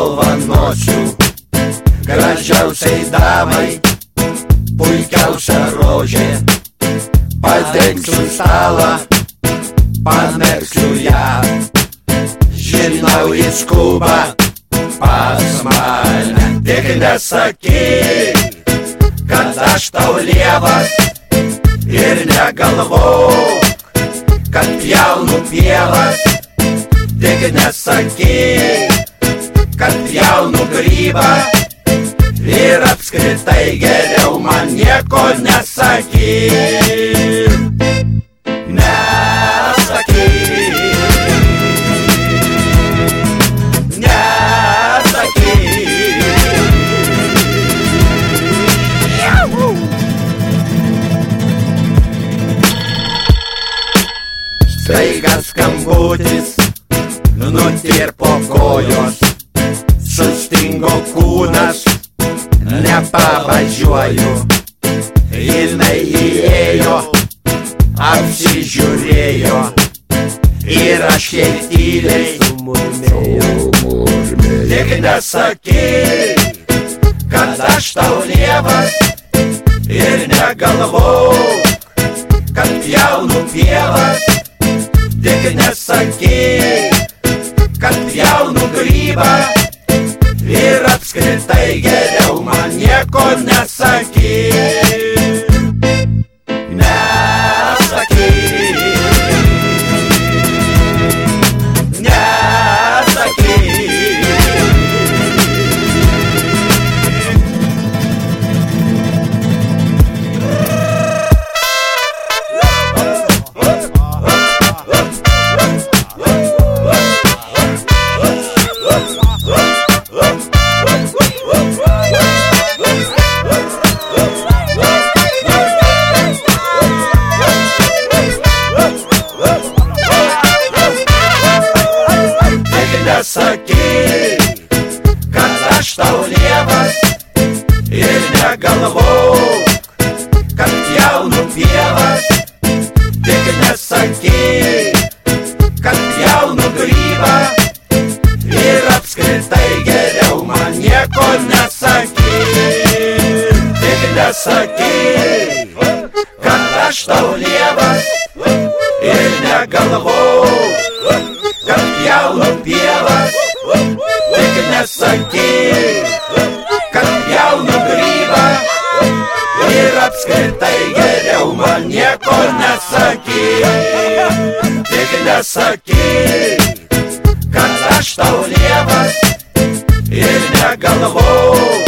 dovanosiu gražiausiai damai puikiausia rožė. Padengsiu stalą, pamerksiu ją. Žinau, jis skuba pas mane. Tik nesakyk, kad aš tau lievas, ir negalvok, kad pjaunu pievas. Tik nesakyk, kad pjaunu grybą, ir apskritai geriau man nieko nesakyk. Nesakyk, nesakyk. Staiga skambutis, nutirpo kojos, sustingo kūnas, nepavažiuoju. Jinai įėjo, apsižiūrėjo, ir aš jai tyliai sumurmėjau. Tik nesakyk, kad aš tau lievas, ir negalvok, kad pjaunu pievas. Tik nesakyk, kad pjaunu grybą, ir apskritai geriau man nieko nesakyk. Nesakyk, nesakyk. Nesakyk, kad aš tau lievas, ir negalvok, kad pjaunu pievas. Tik nesakyk, kad pjaunu grybą, ir apskritai geriau man nieko nesakyk. Tik nesakyk, kad aš tau lievas, ir negalvok, kad pjaunu pievas. Tik nesakyk, kad pjaunu grybą, ir apskritai geriau man nieko nesakyk. Tik nesakyk, kad aš tau lievas, ir negalvok,